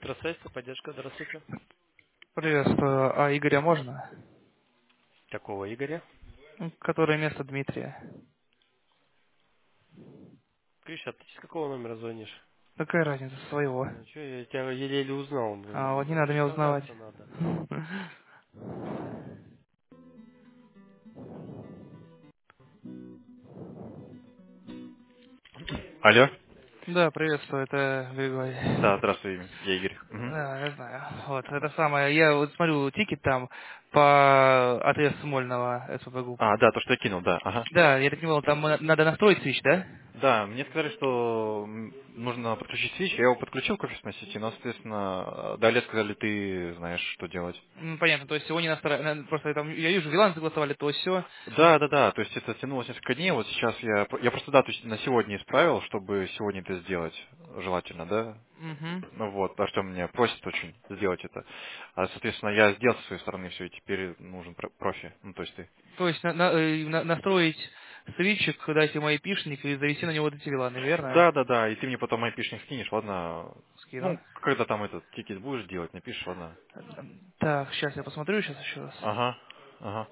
Здравствуйте, поддержка, здравствуйте. Приветствую. А Игоря можно? Какого Игоря? Которое место Дмитрия. Гриша, а ты с какого номера звонишь? Какая разница, своего. Ну, что, я тебя еле-еле узнал. А вот не надо меня узнавать. Представляться надо. Алло? Да, приветствую, это Григорий. Да, здравствуй, я Игорь. Мгм. Да, я знаю. Вот, это самое. Я вот смотрю тикет там по отрезу Смольного СПБ групп. А, да, то, что я кинул, да, ага. Да, я так понимал, там надо настроить свич, да? Да, мне сказали, что нужно подключить свич, я его подключил к офисной сети, но, соответственно, далее сказали, ты знаешь, что делать. Понятно, то есть его не настраивать. Просто там, я вижу, Вилан согласовали, то все. Да, да, да, то есть это тянулось несколько дней, вот сейчас я просто дату на сегодня исправил, чтобы сегодня это сделать, желательно, да. Угу. Ну вот, потому что меня просят очень сделать это. А, соответственно, я сделал со своей стороны все, и теперь нужен профи, ну то есть ты. То есть настроить свитчик, дайте мой айпишник и завести на него вот эти виланы, верно? Да, да, да, и ты мне потом айпишник скинешь, ладно? Скину. Ну, когда там этот тикет будешь делать, напишешь, ладно? Так, сейчас я посмотрю сейчас еще раз. Ага, ага.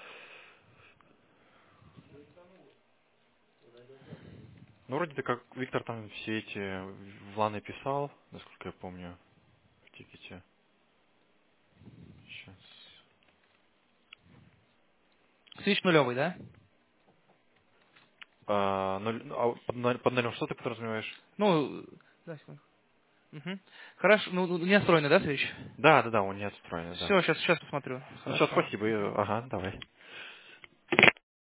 Ну, вроде как Виктор там все эти вланы писал, насколько я помню, в тикете. Сейчас. Свич нулевый, да? Под нолем что ты подразумеваешь? Ну, да, секунду. Мгм. Хорошо, ну не настроенный, да, свич? Да, да, да, он не отстроен, да. Все, сейчас посмотрю. Ну все, Хорошо. спасибо, ага, давай.